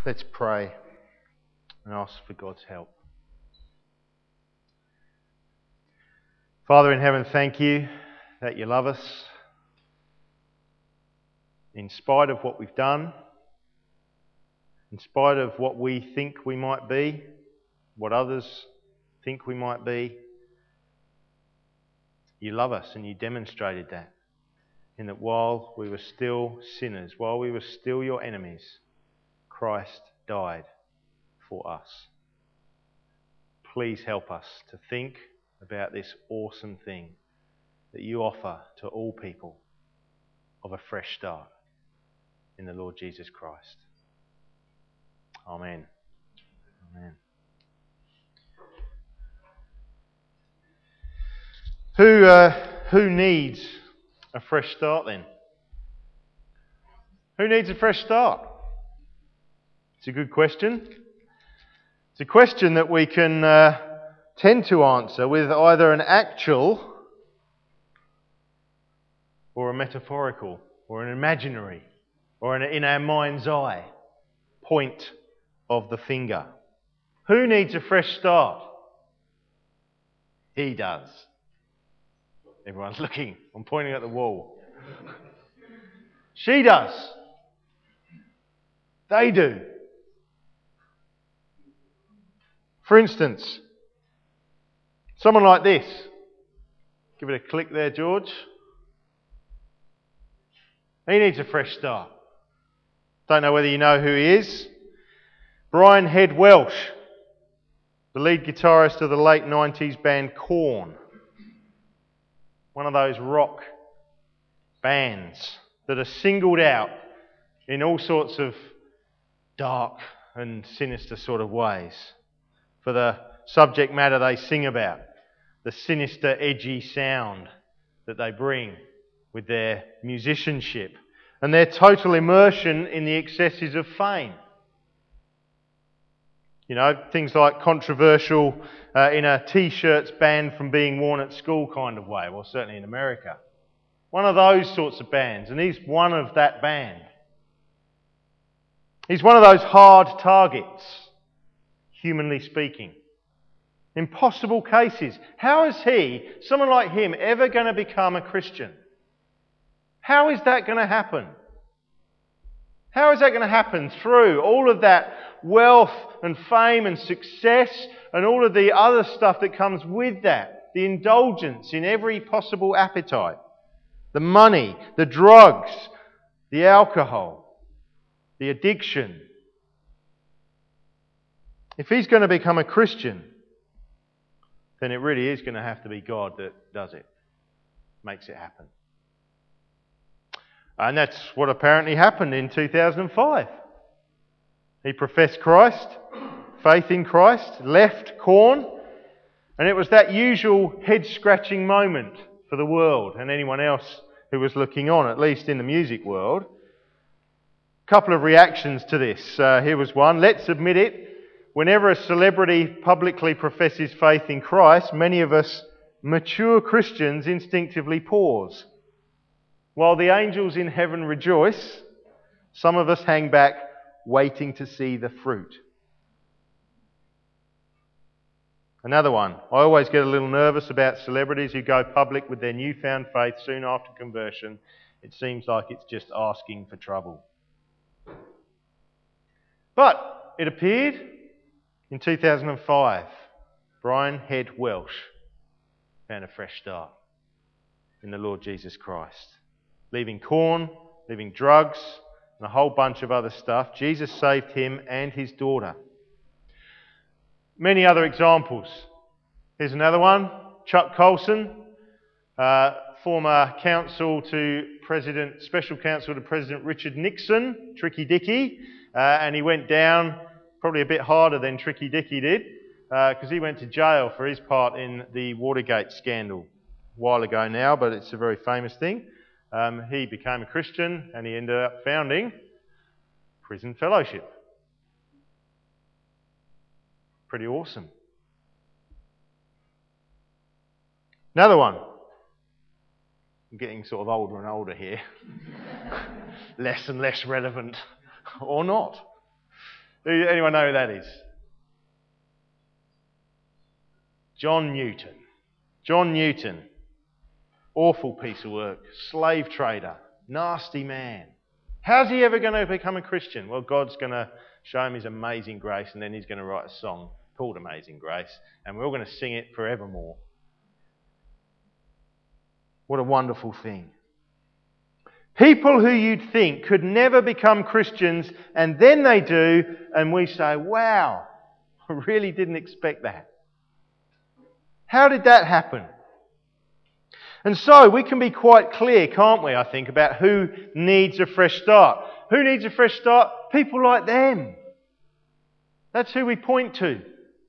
Let's pray and ask for God's help. Father in heaven, thank you that you love us in spite of what we've done, in spite of what we think we might be, what others think we might be. You love us, and you demonstrated that in that while we were still sinners, while we were still your enemies, Christ died for us. Please help us to think about this awesome thing that you offer to all people of a fresh start in the Lord Jesus Christ. Amen. Amen. Who needs a fresh start then? Who needs a fresh start? It's a good question. It's a question that we can tend to answer with either an actual or a metaphorical or an imaginary or in our mind's eye point of the finger. Who needs a fresh start? He does. Everyone's looking. I'm pointing at the wall. She does. They do. For instance, someone like this. Give it a click there, George. He needs a fresh start. Don't know whether you know who he is. Brian Head Welsh, the lead guitarist of the late 90s band Korn. One of those rock bands that are singled out in all sorts of dark and sinister sort of ways for the subject matter they sing about, the sinister, edgy sound that they bring with their musicianship and their total immersion in the excesses of fame. You know, things like controversial in a T-shirts banned from being worn at school kind of way, well, certainly in America. One of those sorts of bands, and he's one of that band. He's one of those hard targets, humanly speaking. Impossible cases. How is he, someone like him, ever going to become a Christian? How is that going to happen? How is that going to happen through all of that wealth and fame and success and all of the other stuff that comes with that? The indulgence in every possible appetite. The money, the drugs, the alcohol, the addiction. If he's going to become a Christian, then it really is going to have to be God that does it, makes it happen. And that's what apparently happened in 2005. He professed Christ, faith in Christ, left Korn, and it was that usual head-scratching moment for the world and anyone else who was looking on, at least in the music world. A couple of reactions to this. Here was one. Let's admit it. Whenever a celebrity publicly professes faith in Christ, many of us mature Christians instinctively pause. While the angels in heaven rejoice, some of us hang back waiting to see the fruit. Another one. I always get a little nervous about celebrities who go public with their newfound faith soon after conversion. It seems like it's just asking for trouble. But it appeared in 2005, Brian Head Welsh found a fresh start in the Lord Jesus Christ. Leaving Korn, leaving drugs, and a whole bunch of other stuff, Jesus saved him and his daughter. Many other examples. Here's another one. Chuck Colson, former special counsel to President Richard Nixon, Tricky Dicky, and he went down probably a bit harder than Tricky Dicky did, because he went to jail for his part in the Watergate scandal a while ago now, but it's a very famous thing. He became a Christian and he ended up founding Prison Fellowship. Pretty awesome. Another one. I'm getting sort of older and older here. Less and less relevant. Or not. Anyone know who that is? John Newton. John Newton. Awful piece of work. Slave trader. Nasty man. How's he ever going to become a Christian? Well, God's going to show him his amazing grace, and then he's going to write a song called Amazing Grace, and we're all going to sing it forevermore. What a wonderful thing. People who you'd think could never become Christians, and then they do, and we say, wow, I really didn't expect that. How did that happen? And so we can be quite clear, can't we, I think, about who needs a fresh start. Who needs a fresh start? People like them. That's who we point to.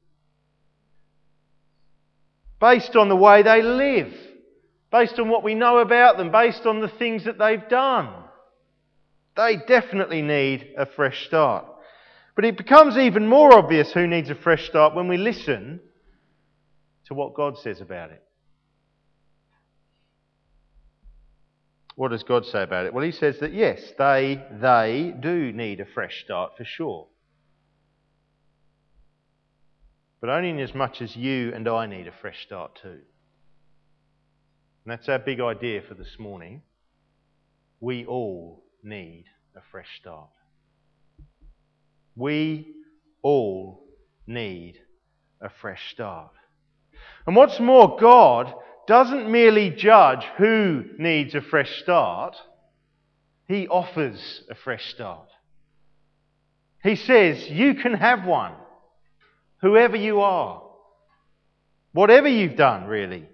Based on the way they live. Based on what we know about them. Based on the things that they've done. They definitely need a fresh start. But it becomes even more obvious who needs a fresh start when we listen to what God says about it. What does God say about it? Well, he says that yes, they do need a fresh start for sure. But only in as much as you and I need a fresh start too. And that's our big idea for this morning. We all need a fresh start. We all need a fresh start. And what's more, God doesn't merely judge who needs a fresh start. He offers a fresh start. He says, you can have one. Whoever you are. Whatever you've done, really.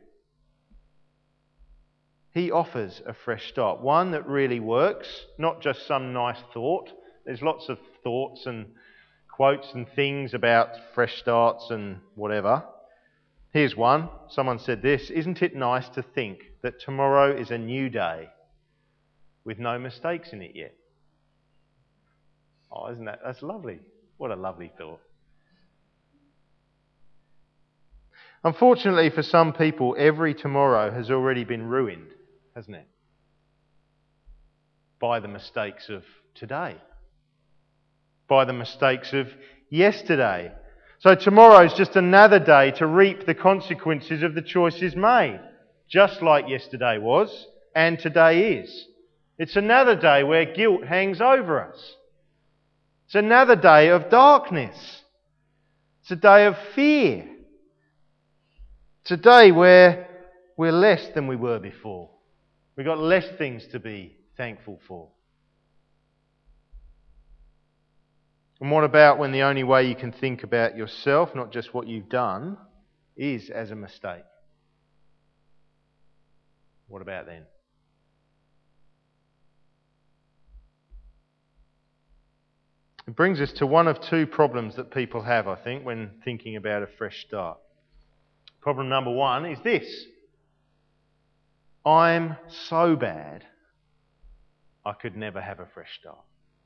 He offers a fresh start. One that really works, not just some nice thought. There's lots of thoughts and quotes and things about fresh starts and whatever. Here's one. Someone said this: isn't it nice to think that tomorrow is a new day with no mistakes in it yet? Oh, that's lovely. What a lovely thought. Unfortunately for some people, every tomorrow has already been ruined, hasn't it? By the mistakes of today. By the mistakes of yesterday. So tomorrow is just another day to reap the consequences of the choices made, just like yesterday was and today is. It's another day where guilt hangs over us. It's another day of darkness. It's a day of fear. It's a day where we're less than we were before. We've got less things to be thankful for. And what about when the only way you can think about yourself, not just what you've done, is as a mistake? What about then? It brings us to one of two problems that people have, I think, when thinking about a fresh start. Problem number one is this: I'm so bad, I could never have a fresh start.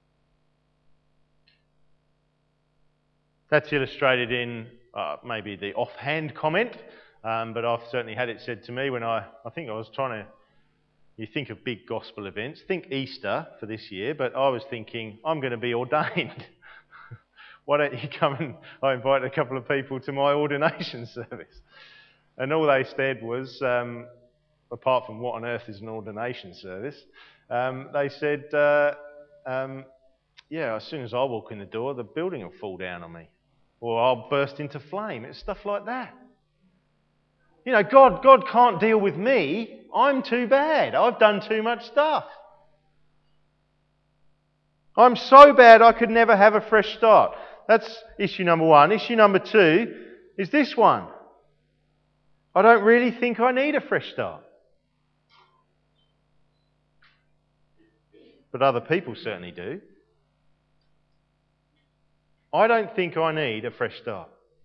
That's illustrated in maybe the offhand comment, but I've certainly had it said to me when I think I was trying to, you think of big gospel events, think Easter for this year, but I was thinking, I'm going to be ordained. Why don't you come and, I invited a couple of people to my ordination service. And all they said was, apart from what on earth is an ordination service, they said, yeah, as soon as I walk in the door, the building will fall down on me. Or I'll burst into flame. It's stuff like that. You know, God can't deal with me. I'm too bad. I've done too much stuff. I'm so bad I could never have a fresh start. That's issue number one. Issue number two is this one. I don't really think I need a fresh start. But other people certainly do. I don't think I need a fresh start.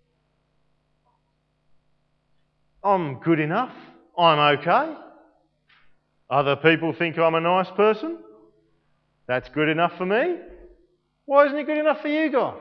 I'm good enough. I'm okay. Other people think I'm a nice person. That's good enough for me. Why isn't it good enough for you, God?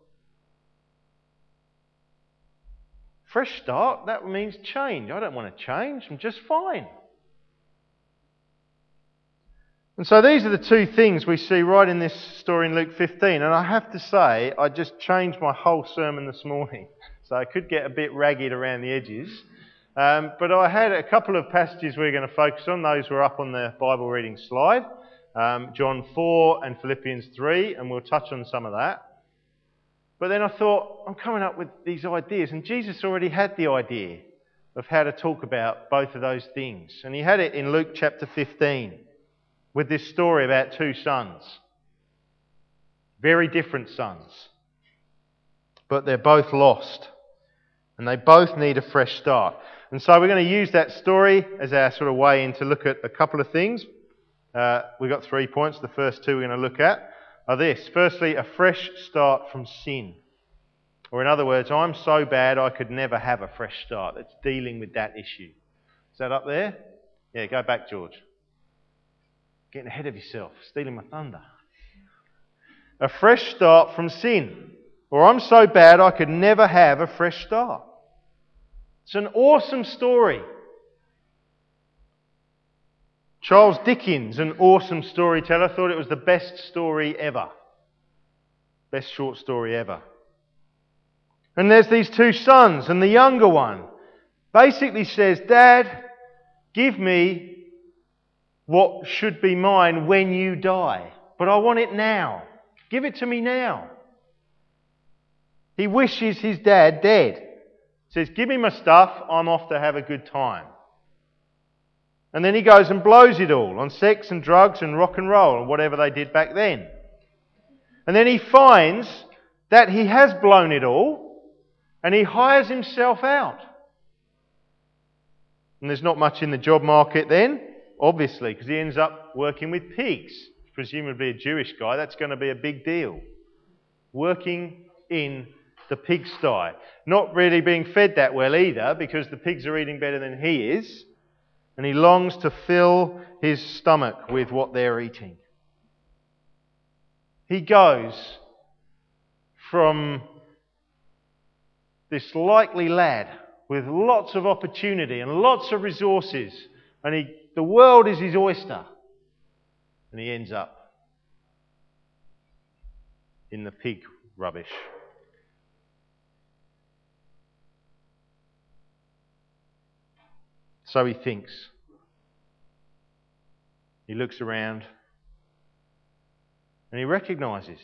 Fresh start, that means change. I don't want to change. I'm just fine. And so these are the two things we see right in this story in Luke 15. And I have to say, I just changed my whole sermon this morning. So I could get a bit ragged around the edges. But I had a couple of passages we're going to focus on. Those were up on the Bible reading slide. John 4 and Philippians 3, and we'll touch on some of that. But then I thought, I'm coming up with these ideas, and Jesus already had the idea of how to talk about both of those things. And he had it in Luke chapter 15 with this story about two sons. Very different sons. But they're both lost. And they both need a fresh start. And so we're going to use that story as our sort of way in to look at a couple of things. We've got 3 points. The first two we're going to look at are this. Firstly, a fresh start from sin. Or in other words, I'm so bad I could never have a fresh start. It's dealing with that issue. Is that up there? Yeah, go back, George. Getting ahead of yourself. Stealing my thunder. A fresh start from sin. Or I'm so bad I could never have a fresh start. It's an awesome story. Charles Dickens, an awesome storyteller, thought it was the best story ever. Best short story ever. And there's these two sons, and the younger one basically says, Dad, give me what should be mine when you die. But I want it now. Give it to me now. He wishes his dad dead. Says, give me my stuff, I'm off to have a good time. And then he goes and blows it all on sex and drugs and rock and roll and whatever they did back then. And then he finds that he has blown it all and he hires himself out. And there's not much in the job market then, obviously, because he ends up working with pigs. Presumably a Jewish guy, that's going to be a big deal. Working in the pigsty. Not really being fed that well either, because the pigs are eating better than he is. And he longs to fill his stomach with what they're eating. He goes from this likely lad with lots of opportunity and lots of resources, and the world is his oyster, and he ends up in the pig rubbish. So he thinks. He looks around and he recognises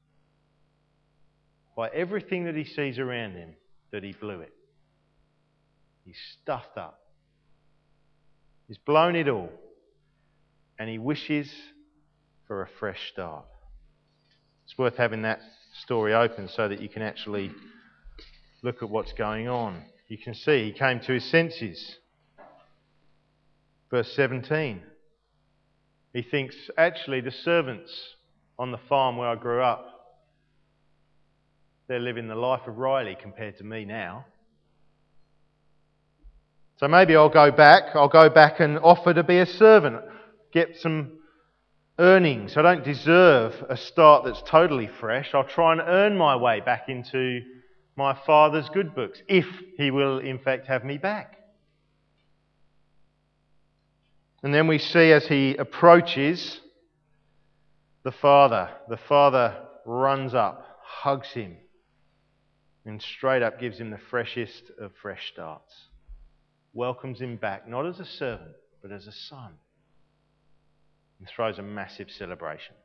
by everything that he sees around him that he blew it. He's stuffed up. He's blown it all. And he wishes for a fresh start. It's worth having that story open so that you can actually look at what's going on. You can see he came to his senses. Verse 17. He thinks, actually, the servants on the farm where I grew up, they're living the life of Riley compared to me now. So maybe I'll go back and offer to be a servant, get some earnings. I don't deserve a start that's totally fresh. I'll try and earn my way back into my father's good books, if he will in fact have me back. And then we see as he approaches the father runs up, hugs him, and straight up gives him the freshest of fresh starts. Welcomes him back, not as a servant, but as a son. And throws a massive celebration.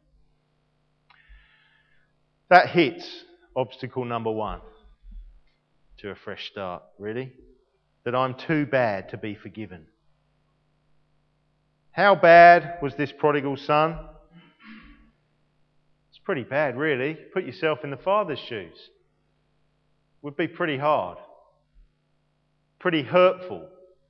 That hits obstacle number one to a fresh start, really. That I'm too bad to be forgiven. How bad was this prodigal son? It's pretty bad, really. Put yourself in the father's shoes. Would be pretty hard. Pretty hurtful.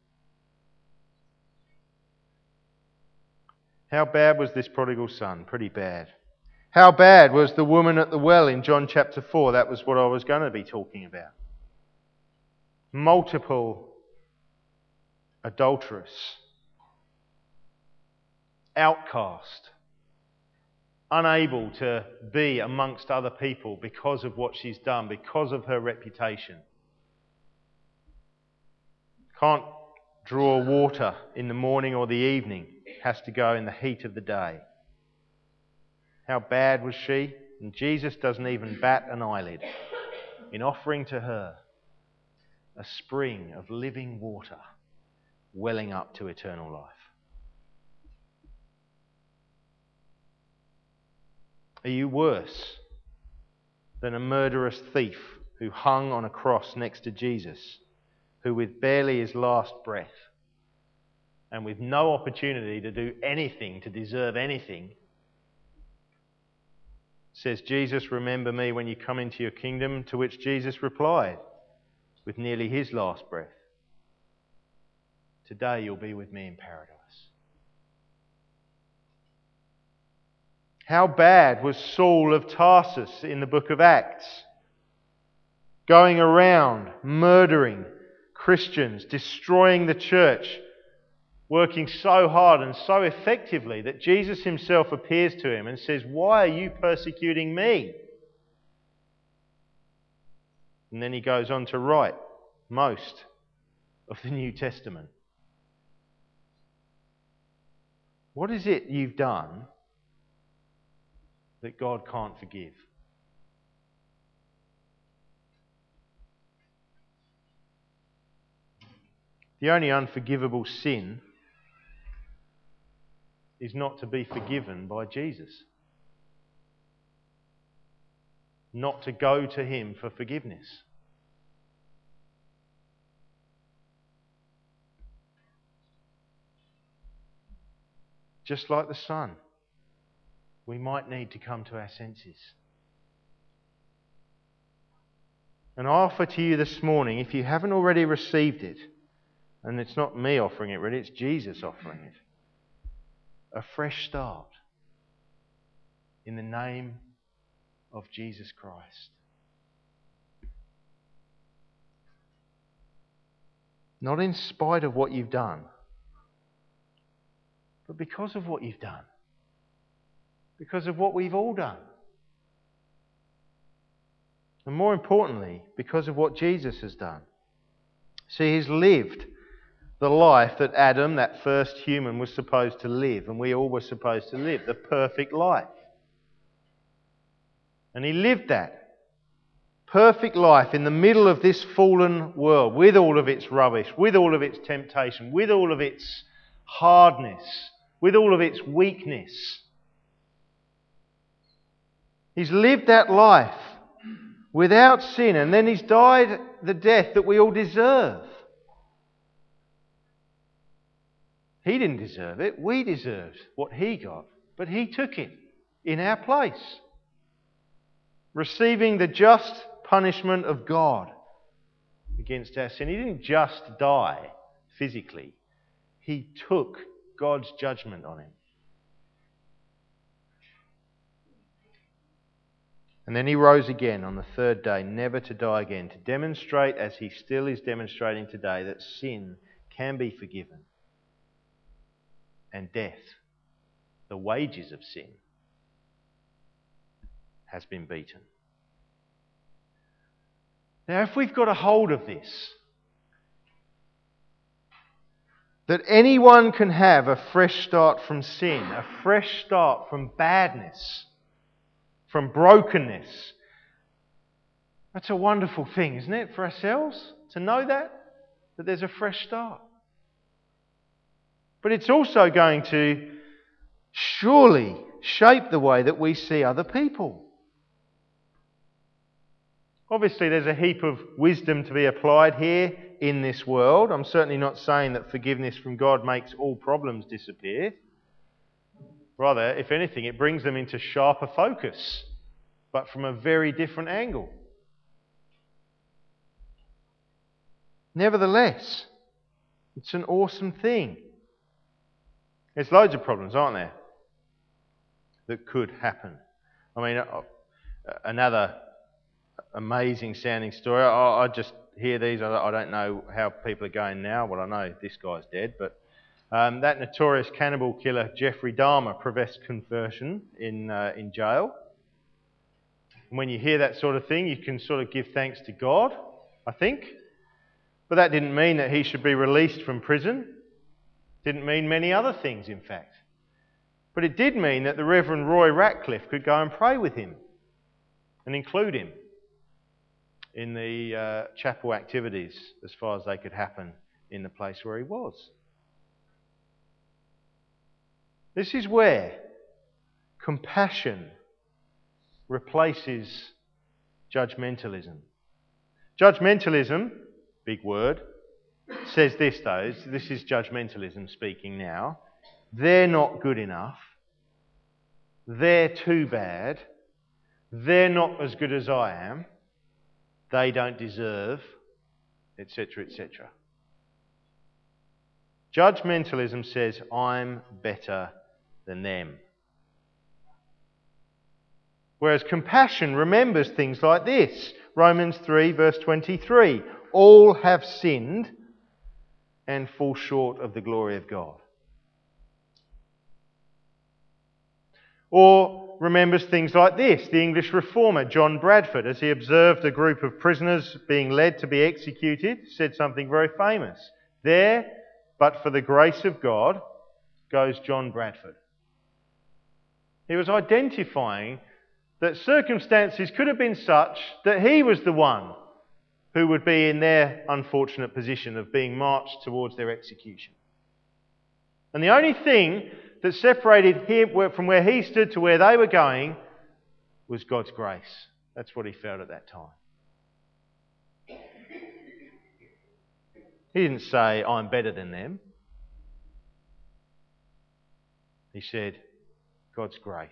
How bad was this prodigal son? Pretty bad. How bad was the woman at the well in John chapter 4? That was what I was going to be talking about. Multiple adulteress. Outcast. Unable to be amongst other people because of what she's done, because of her reputation. Can't draw water in the morning or the evening. Has to go in the heat of the day. How bad was she? And Jesus doesn't even bat an eyelid in offering to her a spring of living water welling up to eternal life. Are you worse than a murderous thief who hung on a cross next to Jesus, who with barely his last breath and with no opportunity to do anything to deserve anything, says, Jesus, remember me when you come into your kingdom, to which Jesus replied with nearly his last breath, today you'll be with me in paradise. How bad was Saul of Tarsus in the book of Acts? Going around murdering Christians, destroying the church, working so hard and so effectively that Jesus himself appears to him and says, why are you persecuting me? And then he goes on to write most of the New Testament. What is it you've done that God can't forgive? The only unforgivable sin is not to be forgiven by Jesus. Not to go to him for forgiveness. Just like the Son, we might need to come to our senses. And I offer to you this morning, if you haven't already received it, and it's not me offering it really, it's Jesus offering it, a fresh start in the name of Jesus Christ. Not in spite of what you've done, but because of what you've done. Because of what we've all done. And more importantly, because of what Jesus has done. See, he's lived the life that Adam, that first human, was supposed to live, and we all were supposed to live, the perfect life. And he lived that perfect life in the middle of this fallen world, with all of its rubbish, with all of its temptation, with all of its hardness, with all of its weakness. He's lived that life without sin, and then he's died the death that we all deserve. He didn't deserve it. We deserved what he got, but he took it in our place, receiving the just punishment of God against our sin. He didn't just die physically. He took God's judgment on him. And then he rose again on the third day, never to die again, to demonstrate, as he still is demonstrating today, that sin can be forgiven. And death, the wages of sin, has been beaten. Now, if we've got a hold of this, that anyone can have a fresh start from sin, a fresh start from badness, from brokenness, that's a wonderful thing, isn't it, for ourselves to know that there's a fresh start. But it's also going to surely shape the way that we see other people. Obviously, there's a heap of wisdom to be applied here in this world. I'm certainly not saying that forgiveness from God makes all problems disappear. Rather, if anything, it brings them into sharper focus, but from a very different angle. Nevertheless, it's an awesome thing. There's loads of problems, aren't there, that could happen. I mean, another amazing sounding story. I just hear these. I don't know how people are going now. Well, I know this guy's dead, but that notorious cannibal killer Jeffrey Dahmer professed conversion in jail. And when you hear that sort of thing, you can sort of give thanks to God, I think. But that didn't mean that he should be released from prison. Didn't mean many other things, in fact. But it did mean that the Reverend Roy Ratcliffe could go and pray with him and include him in the chapel activities as far as they could happen in the place where he was. This is where compassion replaces judgmentalism. Judgmentalism, big word, says this though, this is judgmentalism speaking now. They're not good enough. They're too bad. They're not as good as I am. They don't deserve, etc., etc. Judgmentalism says, I'm better than them. Whereas compassion remembers things like this. Romans 3 verse 23. All have sinned and fall short of the glory of God. Or remembers things like this. The English reformer John Bradford, as he observed a group of prisoners being led to be executed, said something very famous. There, but for the grace of God, goes John Bradford. He was identifying that circumstances could have been such that he was the one who would be in their unfortunate position of being marched towards their execution. And the only thing that separated him from where he stood to where they were going was God's grace. That's what he felt at that time. He didn't say, I'm better than them. He said, God's grace.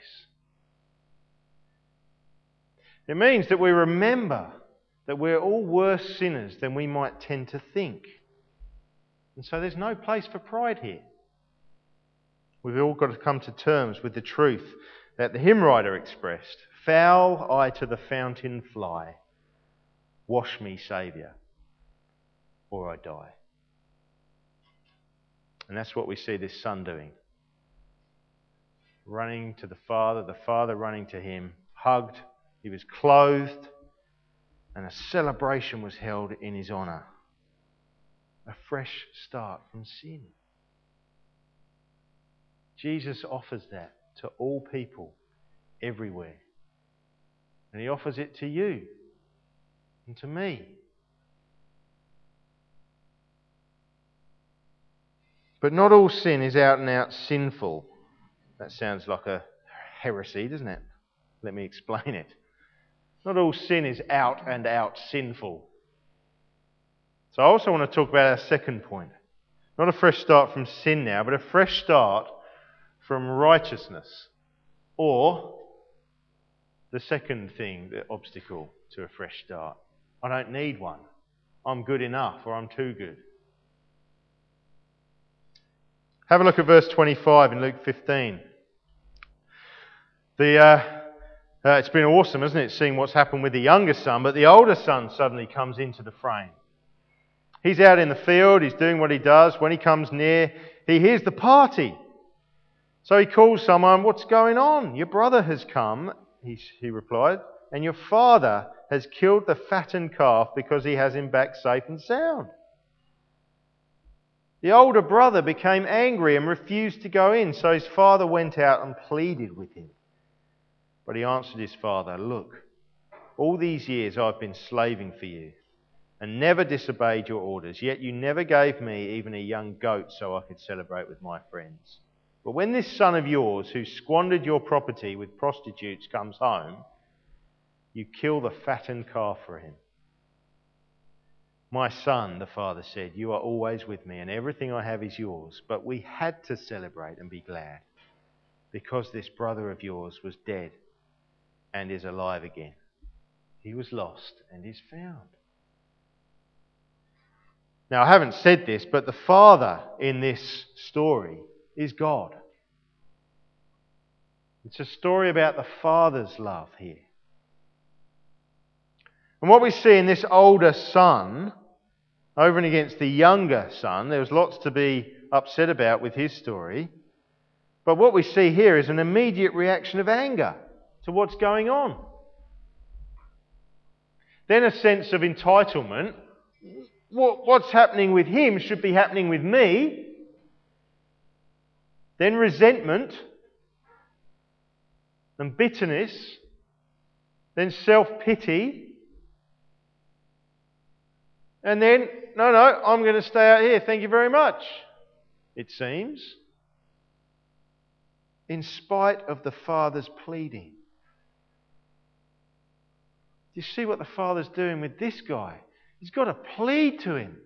It means that we remember that we're all worse sinners than we might tend to think. And so there's no place for pride here. We've all got to come to terms with the truth that the hymn writer expressed. Foul I to the fountain fly, wash me, Saviour, or I die. And that's what we see this son doing. Running to the Father running to him, hugged, he was clothed, and a celebration was held in his honour. A fresh start from sin. Jesus offers that to all people, everywhere. And he offers it to you and to me. But not all sin is out and out sinful. That sounds like a heresy, doesn't it? Let me explain it. Not all sin is out and out sinful. So I also want to talk about our second point. Not a fresh start from sin now, but a fresh start from righteousness. Or the second thing, the obstacle to a fresh start. I don't need one. I'm good enough, or I'm too good. Have a look at verse 25 in Luke 15. It's been awesome, isn't it, seeing what's happened with the younger son, but the older son suddenly comes into the frame. He's out in the field, he's doing what he does. When he comes near, he hears the party. So he calls someone, what's going on? Your brother has come, he replied, and your father has killed the fattened calf because he has him back safe and sound. The older brother became angry and refused to go in, so his father went out and pleaded with him. But he answered his father, look, all these years I've been slaving for you and never disobeyed your orders, yet you never gave me even a young goat so I could celebrate with my friends. But when this son of yours, who squandered your property with prostitutes, comes home, you kill the fattened calf for him. My son, the father said, you are always with me and everything I have is yours. But we had to celebrate and be glad because this brother of yours was dead and is alive again. He was lost and is found. Now, I haven't said this, but the father in this story is God. It's a story about the Father's love here. And what we see in this older son, over and against the younger son, there was lots to be upset about with his story. But what we see here is an immediate reaction of anger to what's going on. Then a sense of entitlement. What's happening with him should be happening with me. Then resentment. then bitterness, then self-pity, and then, no, I'm going to stay out here, thank you very much, it seems, in spite of the Father's pleading. Do you see what the Father's doing with this guy? He's got to plead to him.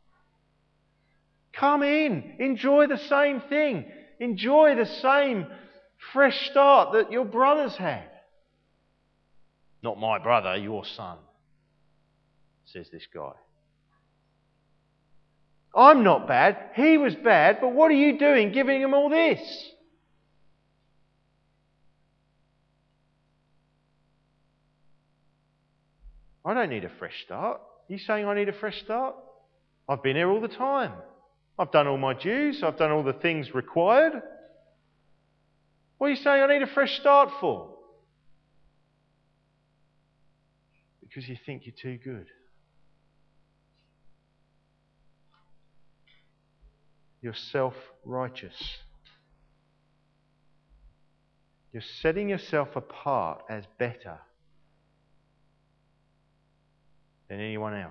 Come in, enjoy the same thing, enjoy the same fresh start that your brothers had. Not my brother, your son, says this guy. I'm not bad, he was bad, but what are you doing giving him all this? I don't need a fresh start. Are you saying I need a fresh start? I've been here all the time. I've done all my dues. I've done all the things required. What are you saying I need a fresh start for? Because you think you're too good. You're self-righteous. You're setting yourself apart as better than anyone else.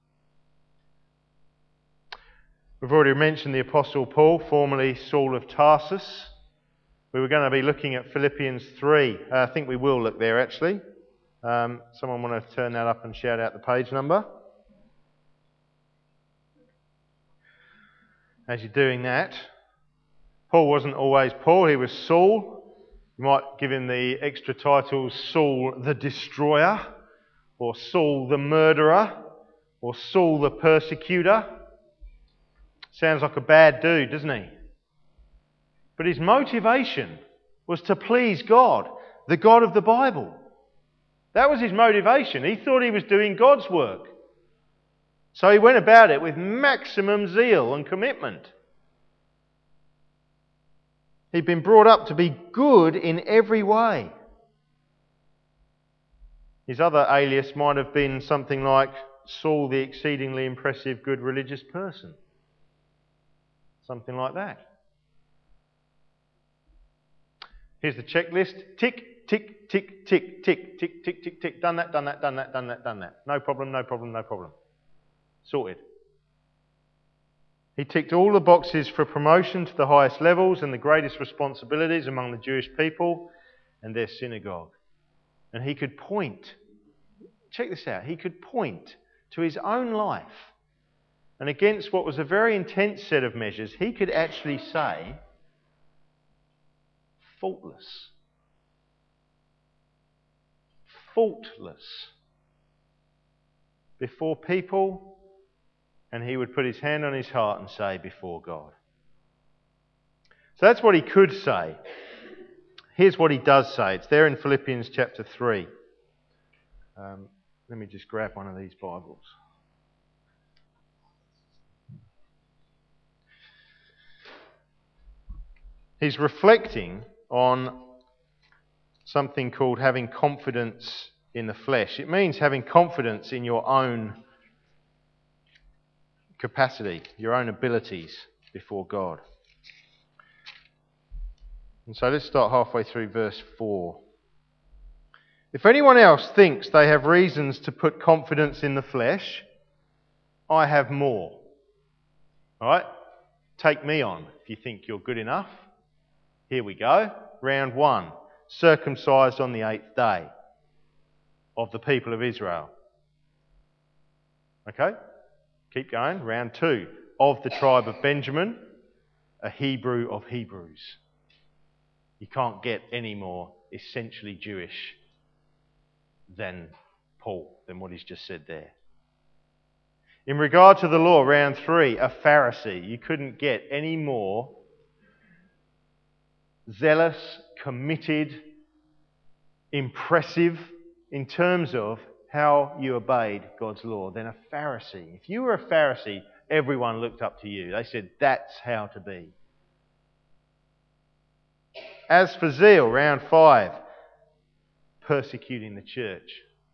We've already mentioned the Apostle Paul, formerly Saul of Tarsus. We were going to be looking at Philippians 3. I think we will look there actually. Someone want to turn that up and shout out the page number? As you're doing that, Paul wasn't always Paul, he was Saul. You might give him the extra titles Saul the Destroyer, or Saul the Murderer, or Saul the Persecutor. Sounds like a bad dude, doesn't he? But his motivation was to please God, the God of the Bible. That was his motivation. He thought he was doing God's work. So he went about it with maximum zeal and commitment. He'd been brought up to be good in every way. His other alias might have been something like Saul the exceedingly impressive good religious person. Something like that. Here's the checklist. Tick, tick, tick, tick, tick, tick, tick, tick, tick. Done that, done that, done that, done that, done that. No problem, no problem, no problem. Sorted. He ticked all the boxes for promotion to the highest levels and the greatest responsibilities among the Jewish people and their synagogue. And he could point, check this out, he could point to his own life, and against what was a very intense set of measures, he could actually say, faultless. Faultless. Before people, and he would put his hand on his heart and say, before God. So that's what he could say. Here's what he does say. It's there in Philippians chapter 3. Let me just grab one of these Bibles. He's reflecting on something called having confidence in the flesh. It means having confidence in your own capacity, your own abilities before God. And so let's start halfway through verse 4. If anyone else thinks they have reasons to put confidence in the flesh, I have more. All right? Take me on if you think you're good enough. Here we go. Round 1. Circumcised on the 8th day of the people of Israel. Okay? Keep going. Round 2. Of the tribe of Benjamin, a Hebrew of Hebrews. You can't get any more essentially Jewish than Paul, than what he's just said there. In regard to the law, round 3, a Pharisee. You couldn't get any more zealous, committed, impressive in terms of how you obeyed God's law than a Pharisee. If you were a Pharisee, everyone looked up to you. They said, that's how to be. As for zeal, round 5, persecuting the church.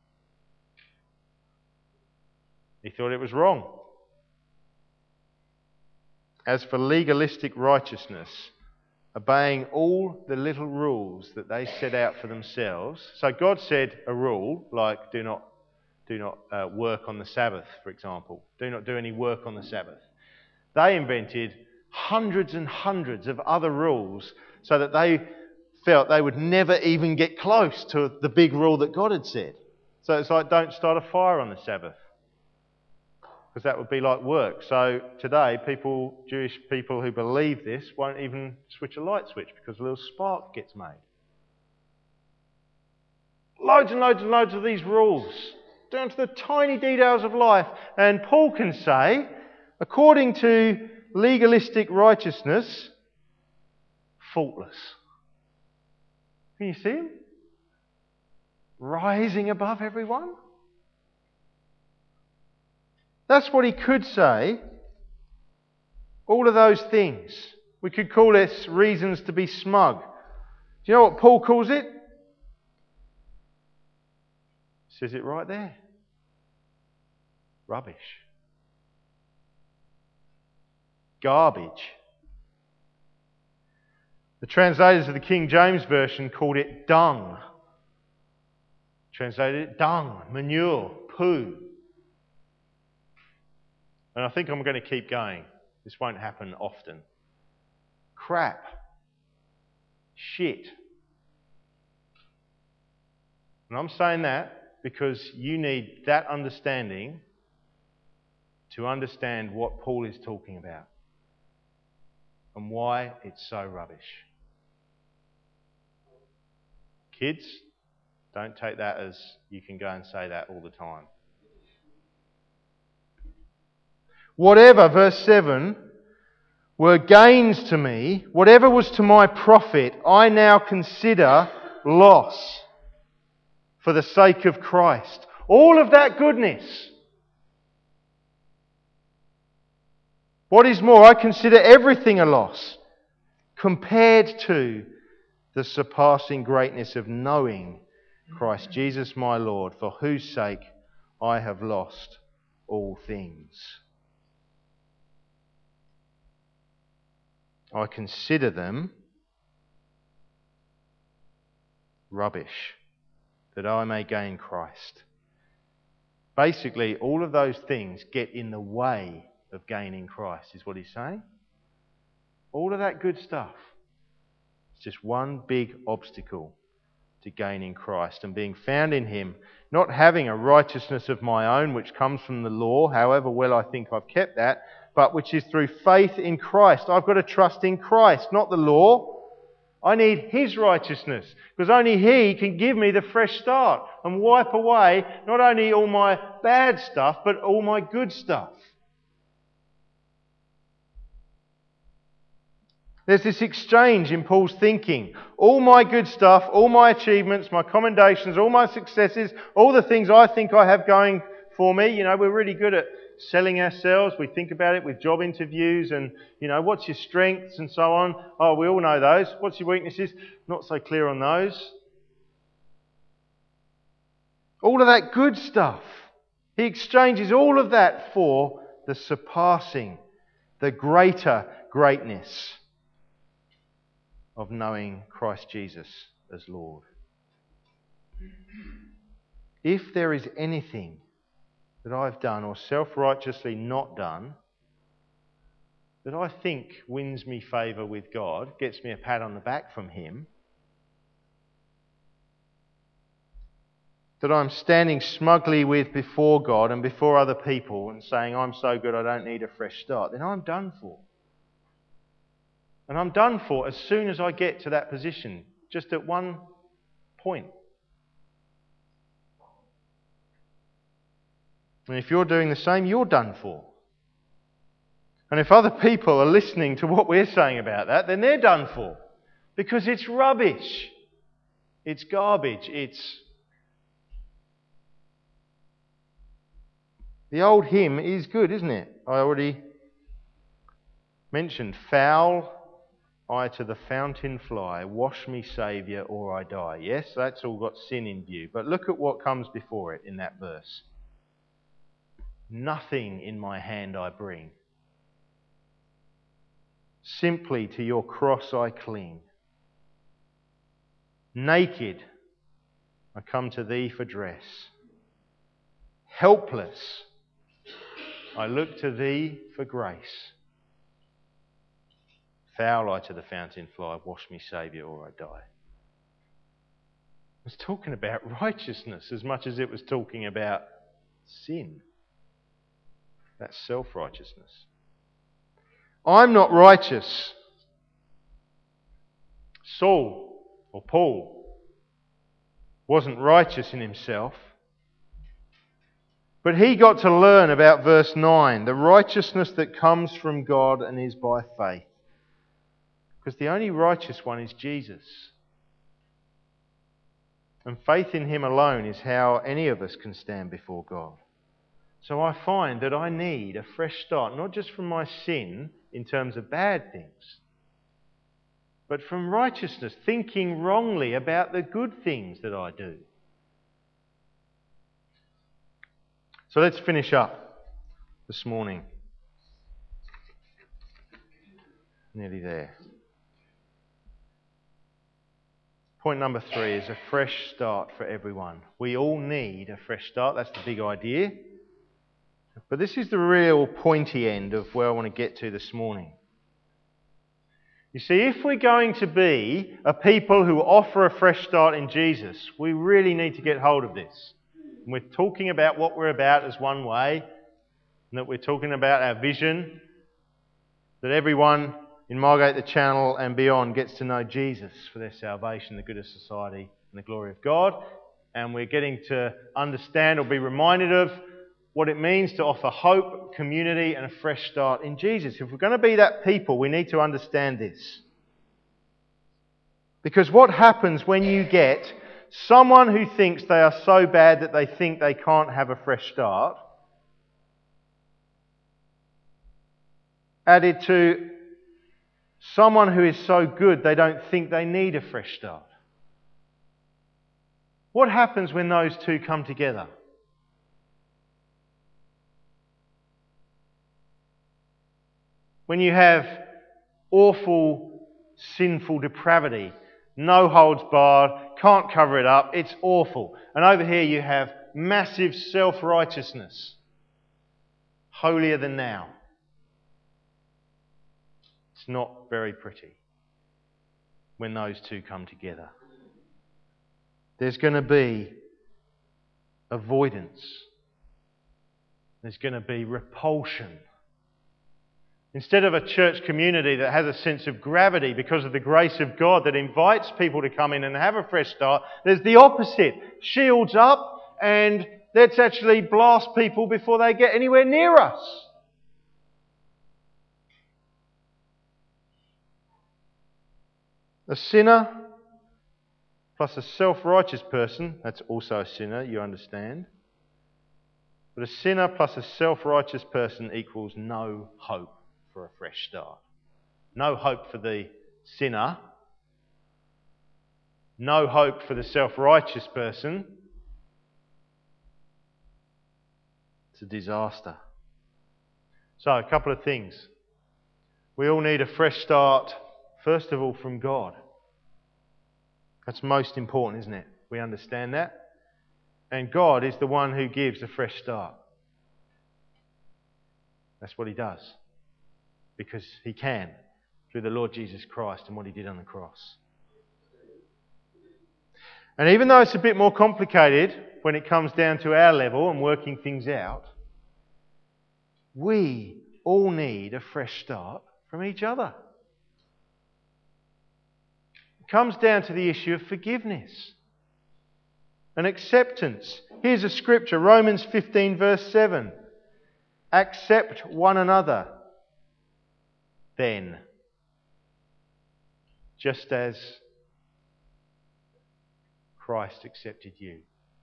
He thought it was wrong. As for legalistic righteousness, obeying all the little rules that they set out for themselves. So God said a rule like do not work on the Sabbath, for example. Do not do any work on the Sabbath. They invented hundreds and hundreds of other rules so that they felt they would never even get close to the big rule that God had said. So it's like don't start a fire on the Sabbath, because that would be like work. So today, Jewish people who believe this won't even switch a light switch because a little spark gets made. Loads and loads and loads of these rules, down to the tiny details of life. And Paul can say, according to legalistic righteousness, faultless. Can you see him? Rising above everyone? That's what he could say. All of those things. We could call this reasons to be smug. Do you know what Paul calls it? Says it right there. Rubbish. Garbage. The translators of the King James Version called it dung. Translated it dung, manure, poo. And I think I'm going to keep going. This won't happen often. Crap. Shit. And I'm saying that because you need that understanding to understand what Paul is talking about and why it's so rubbish. Kids, don't take that as you can go and say that all the time. Whatever, verse 7, were gains to me, whatever was to my profit, I now consider loss for the sake of Christ. All of that goodness. What is more, I consider everything a loss compared to the surpassing greatness of knowing Christ Jesus my Lord, for whose sake I have lost all things. I consider them rubbish, that I may gain Christ. Basically, all of those things get in the way of gaining Christ, is what he's saying. All of that good stuff. It's just one big obstacle to gaining Christ and being found in him, not having a righteousness of my own which comes from the law, however well I think I've kept that, but which is through faith in Christ. I've got to trust in Christ, not the law. I need his righteousness, because only he can give me the fresh start and wipe away not only all my bad stuff, but all my good stuff. There's this exchange in Paul's thinking. All my good stuff, all my achievements, my commendations, all my successes, all the things I think I have going for me. You know, we're really good at selling ourselves. We think about it with job interviews and, you know, what's your strengths and so on. Oh, we all know those. What's your weaknesses? Not so clear on those. All of that good stuff. He exchanges all of that for the surpassing, the greater greatness of knowing Christ Jesus as Lord. If there is anything that I've done or self-righteously not done that I think wins me favour with God, gets me a pat on the back from him, that I'm standing smugly with before God and before other people and saying I'm so good I don't need a fresh start, then I'm done for. And I'm done for as soon as I get to that position, just at one point. And if you're doing the same, you're done for. And if other people are listening to what we're saying about that, then they're done for. Because it's rubbish. It's garbage. The old hymn is good, isn't it? I already mentioned, foul I to the fountain fly, wash me, Saviour, or I die. Yes, that's all got sin in view. But look at what comes before it in that verse. Nothing in my hand I bring. Simply to your cross I cling. Naked, I come to thee for dress. Helpless, I look to thee for grace. Foul I to the fountain fly, wash me, Saviour, or I die. It was talking about righteousness as much as it was talking about sin. That's self-righteousness. I'm not righteous. Saul, or Paul, wasn't righteous in himself. But he got to learn about verse 9, the righteousness that comes from God and is by faith. Because the only righteous one is Jesus. And faith in him alone is how any of us can stand before God. So I find that I need a fresh start, not just from my sin in terms of bad things, but from righteousness, thinking wrongly about the good things that I do. So let's finish up this morning. Nearly there. Point number 3 is a fresh start for everyone. We all need a fresh start. That's the big idea. But this is the real pointy end of where I want to get to this morning. You see, if we're going to be a people who offer a fresh start in Jesus, we really need to get hold of this. And we're talking about what we're about as one way, and that we're talking about our vision, that everyone in Margate the Channel and beyond gets to know Jesus for their salvation, the good of society and the glory of God. And we're getting to understand or be reminded of what it means to offer hope, community and a fresh start in Jesus. If we're going to be that people, we need to understand this. Because what happens when you get someone who thinks they are so bad that they think they can't have a fresh start, added to someone who is so good they don't think they need a fresh start. What happens when those two come together? When you have awful, sinful depravity, no holds barred, can't cover it up, it's awful. And over here you have massive self-righteousness, holier than thou. It's not very pretty when those two come together. There's going to be avoidance. There's going to be repulsion. Instead of a church community that has a sense of gravity because of the grace of God that invites people to come in and have a fresh start, there's the opposite. Shields up and let's actually blast people before they get anywhere near us. A sinner plus a self-righteous person, that's also a sinner, you understand. But a sinner plus a self-righteous person equals no hope for a fresh start. No hope for the sinner. No hope for the self-righteous person. It's a disaster. So, a couple of things. We all need a fresh start, first of all, from God. That's most important, isn't it? We understand that. And God is the one who gives a fresh start. That's what He does. Because He can, through the Lord Jesus Christ and what He did on the cross. And even though it's a bit more complicated when it comes down to our level and working things out, we all need a fresh start from each other. It comes down to the issue of forgiveness and acceptance. Here's a scripture, Romans 15 verse 7. Accept one another then, just as Christ accepted you.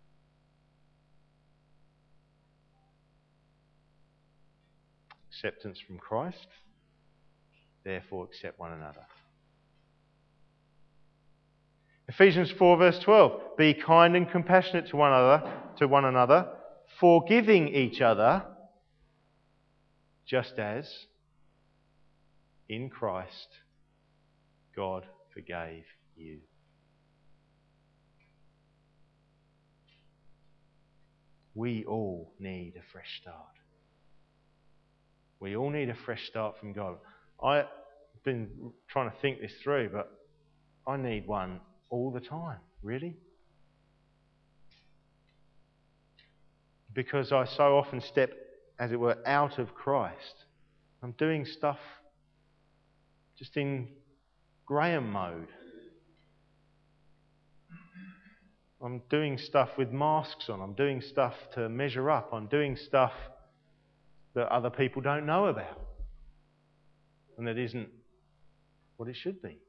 Acceptance from Christ, therefore accept one another. Ephesians 4 verse 12. Be kind and compassionate to one another, forgiving each other, just as in Christ, God forgave you. We all need a fresh start. We all need a fresh start from God. I've been trying to think this through, but I need one all the time, really. Because I so often step, as it were, out of Christ. I'm doing stuff just in Graham mode. I'm doing stuff with masks on. I'm doing stuff to measure up. I'm doing stuff that other people don't know about. And that isn't what it should be.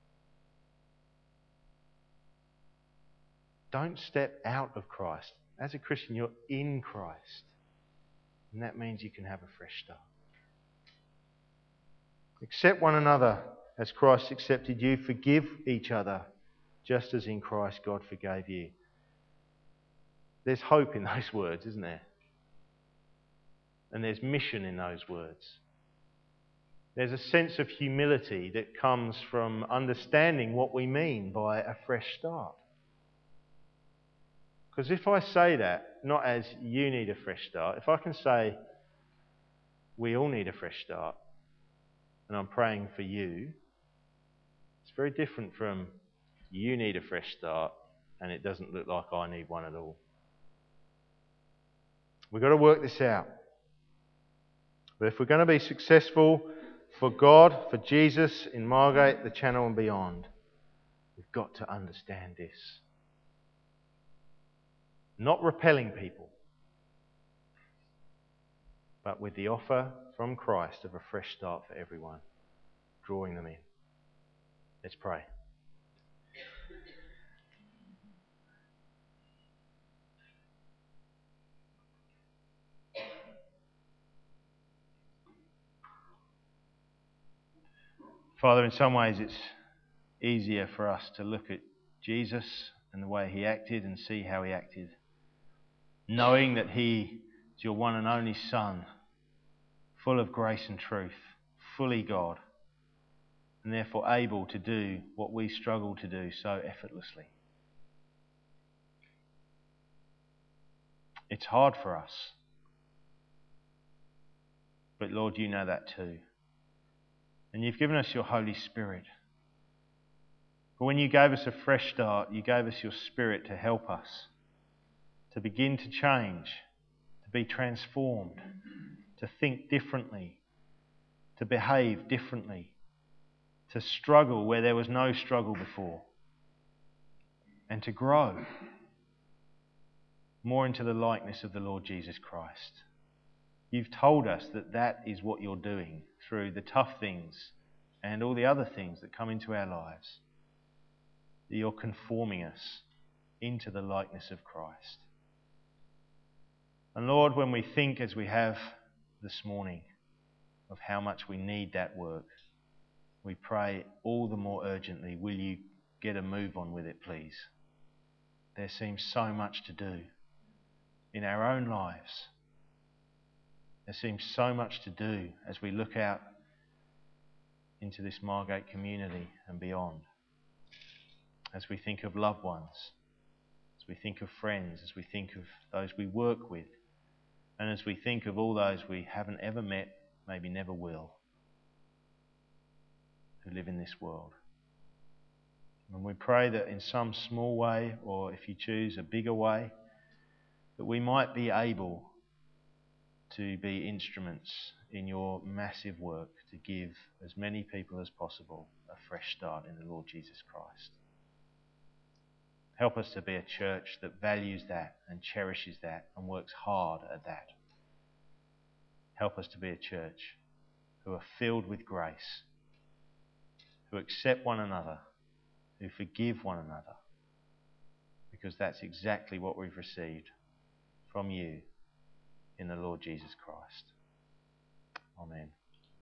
Don't step out of Christ. As a Christian, you're in Christ. And that means you can have a fresh start. Accept one another as Christ accepted you. Forgive each other just as in Christ God forgave you. There's hope in those words, isn't there? And there's mission in those words. There's a sense of humility that comes from understanding what we mean by a fresh start. Because if I say that, not as you need a fresh start, if I can say we all need a fresh start, and I'm praying for you, it's very different from you need a fresh start and it doesn't look like I need one at all. We've got to work this out. But if we're going to be successful for God, for Jesus, in Margate, the Channel and beyond, we've got to understand this. Not repelling people, but with the offer from Christ of a fresh start for everyone, drawing them in. Let's pray. Father, in some ways it's easier for us to look at Jesus and the way he acted and see how he acted, knowing that he is your one and only Son, full of grace and truth, fully God, and therefore able to do what we struggle to do so effortlessly. It's hard for us, but Lord, you know that too. And you've given us your Holy Spirit. But when you gave us a fresh start, you gave us your Spirit to help us, to begin to change, to be transformed, to think differently, to behave differently, to struggle where there was no struggle before, and to grow more into the likeness of the Lord Jesus Christ. You've told us that that is what you're doing through the tough things and all the other things that come into our lives. That you're conforming us into the likeness of Christ. And Lord, when we think as we have this morning of how much we need that work, we pray all the more urgently, will you get a move on with it, please? There seems so much to do in our own lives. There seems so much to do as we look out into this Margate community and beyond. As we think of loved ones, as we think of friends, as we think of those we work with, and as we think of all those we haven't ever met, maybe never will, who live in this world. And we pray that in some small way, or if you choose a bigger way, that we might be able to be instruments in your massive work to give as many people as possible a fresh start in the Lord Jesus Christ. Help us to be a church that values that and cherishes that and works hard at that. Help us to be a church who are filled with grace, who accept one another, who forgive one another, because that's exactly what we've received from you in the Lord Jesus Christ. Amen.